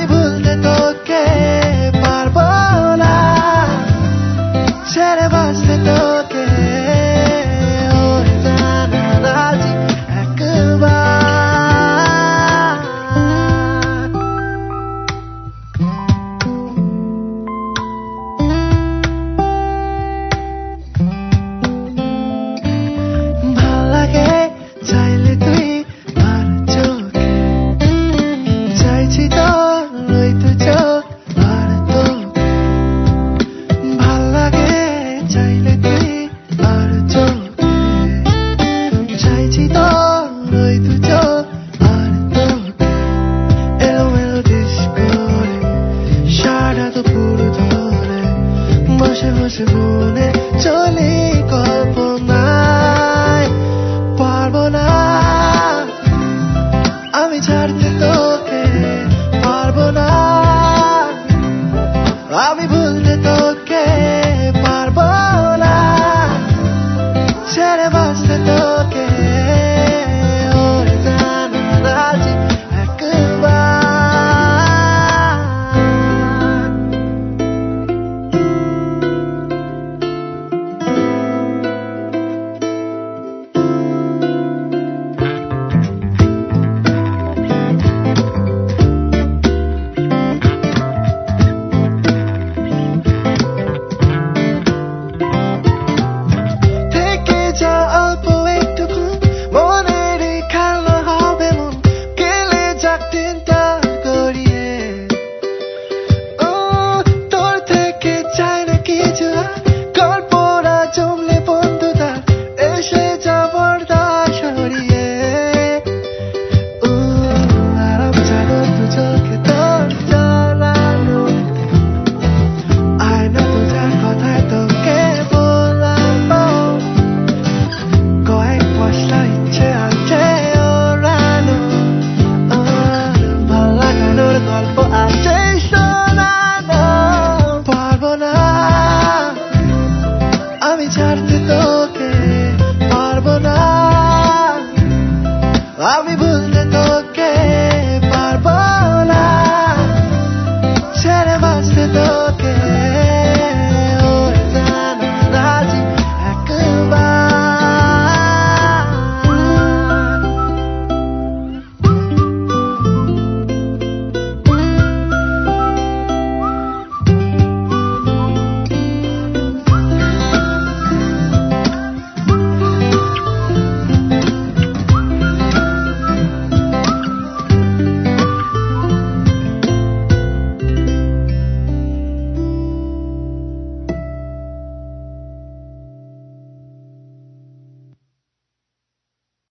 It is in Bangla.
আমি ভুলতে তোকে পারবো না, ছেড়ে বাঁচতে তোকে ওরে জানা রাজি একবার। ভাল লাগে চাইলে তুই আর চোখে, চাইছি তোর ওই দু চোখ আর তোকে। ভাল লাগে চাইলে তুই আর চোখে, চাইছি তোর ওই দু চোখ আর তোকে। এলোমেলো দিস করে সারা দুপুর ধরে বসে বসে মনে চলি কল্পনায়। পারবো না আমি ছাড়তে তোকে, পারবো না আমি ভুলতে তোকে।